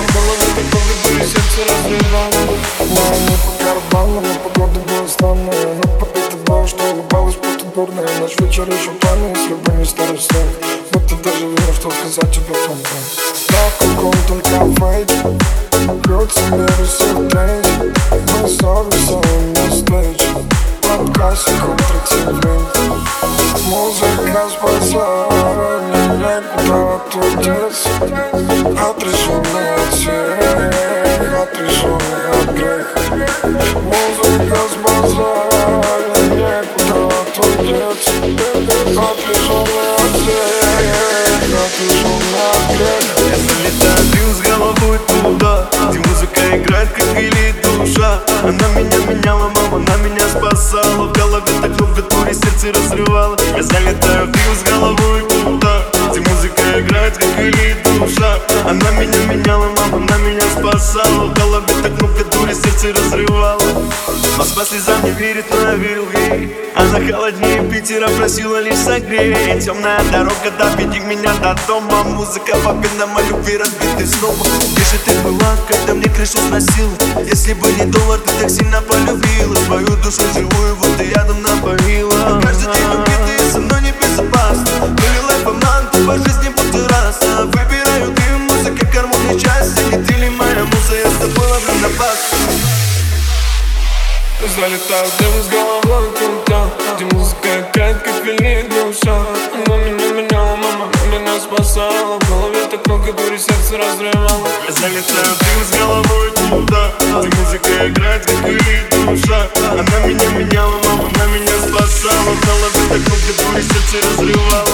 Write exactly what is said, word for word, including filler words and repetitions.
В голове такой выбор и сердце разрывало. Но не по карману, но погода была странная. Но попить было, что улыбалась, будто дурная. Наш вечер еще пламя, если бы не старый снег. Будто даже вижу, что сказать тебе фонтан. На каком-то кафе бьется мир всех тренч. Мы совместим на встрече под классику тридцать. Музыка спасла меня, куда ты деться. Отрешенный от всех, отрешенный от греха. Музыка спасла меня, куда ты деться. Отрешенный от всех, отрешенный от греха. Я залетаю, бил с головой туда, где музыка играет, как велит душа. Она меня меняла, мама, она меня спасала. В голове так клавиатуре сердце разрывало. Я залетаю, бил с головой туда, где музыка играет, как велит душа. Она меня меняла, мама, она меня спасала. В голове так клавиатуре сердце разрывало. Москва слезам не верит, но я верил ей. Она холоднее Питера, просила лишь согреть. Темная дорога, доведи меня до дома. Музыка победна, о любви разбитой снова. Где же ты была, когда мне крышу сносила? Если бы не доллар, ты так сильно полюбила. Свою душу живую, вот ты рядом напоила. Каждый день убитый, со мной небезопасно. Были лайф обман, ты по жизни будто раз. Выбираю ты, музыка, гармония, счастье. Не ты ли моя муза, я с тобой ловлю на бас. Залетаю в дым с головой туда, где музыка играет, как велит душа. Она меня меняла, мама, она меня спасала. В голове так много дури, сердце разрывало. Я залетаю в дым с головой туда, где музыка играет, как велит душа. Она меня меняла, мама, она меня спасала. В голове так много дури, сердце разрывало.